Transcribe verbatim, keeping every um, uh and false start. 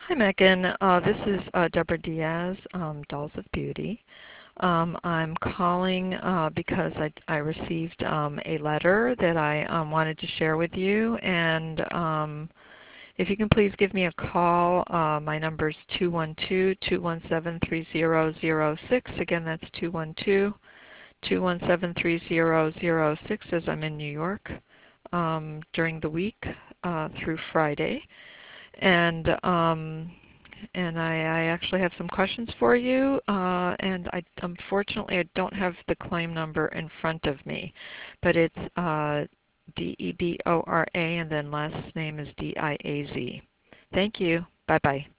Hi, Megan. Uh, this is uh, Deborah Diaz, um, Dolls of Beauty. Um, I'm calling uh, because I, I received um, a letter that I um, wanted to share with you, and um, if you can please give me a call. Uh, my number is two one two, two one seven, three zero zero six. Again, that's two one two, two one seven, three zero zero six, as I'm in New York um, during the week uh, through Friday. And um, and I, I actually have some questions for you. Uh, and I, unfortunately, I don't have the claim number in front of me, but it's uh, D E B O R A, and then last name is D I A Z. Thank you. Bye bye.